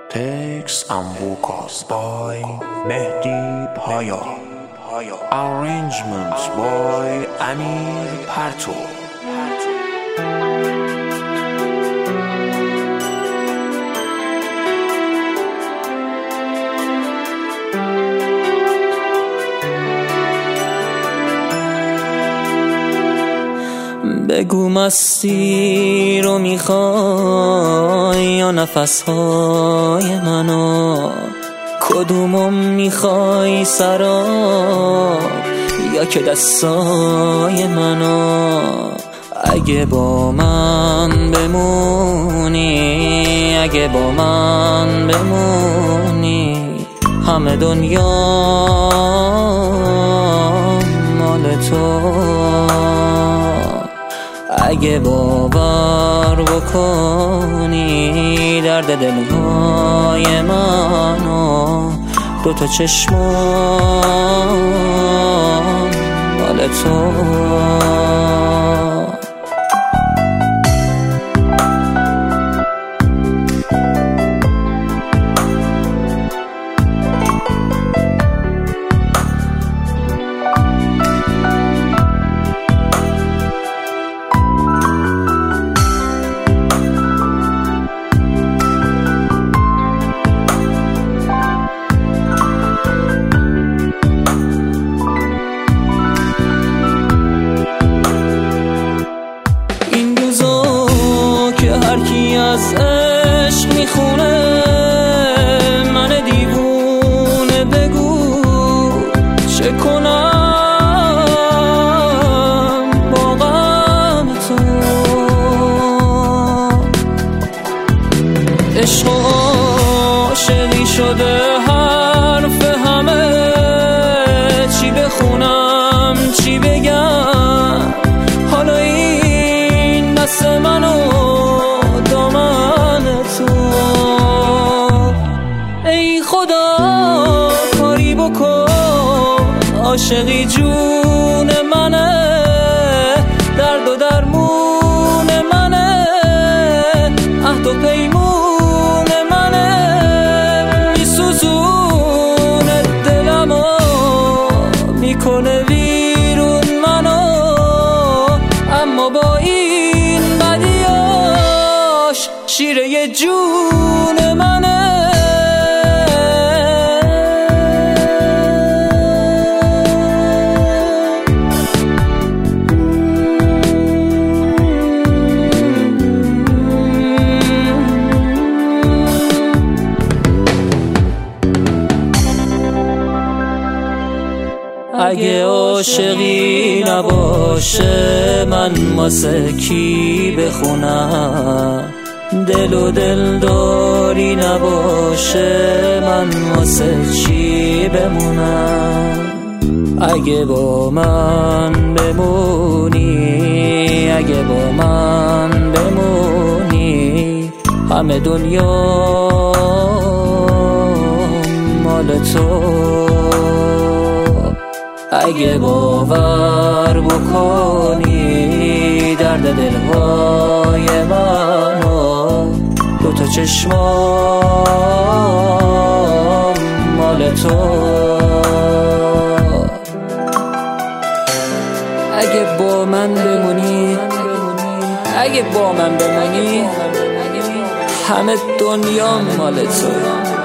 Text and vocals by Mehdi Paya. Arrangements by Amir Parto. بگو مستی رو میخوای یا نفسهای منو، کدومو میخوای سراب یا که دستای منو؟ اگه با من بمونی، اگه با من بمونی، همه دنیا مال تو. اگه باور بکنی درد دلهای منو، دوتا چشمام مال تو. هرکی از عشق میخونه من دیوونه، بگو چه کنم با غم تو؟ عشق و عاشقی شده حرف همه، چی بخونم چی بگم؟ حالا این دست منو کاری بکن، عاشقی جون منه، درد و درمون منه، عهد و پیمون منه، میسوزونه دلمو، میکنه ویرون منو، اما با این بدیاش شیره جون منه. اگه عاشقی نباشه من واسه کی بخونم؟ دل و دلداری نباشه من واسه چی بمونم؟ اگه با من بمونی، اگه با من بمونی، همه دنیا مال تو. اگه باور بکنی درد دلهای منو، دوتا چشمام مال تو. اگه با من بمونی، اگه با من بمونی، همه دنیا مال تو.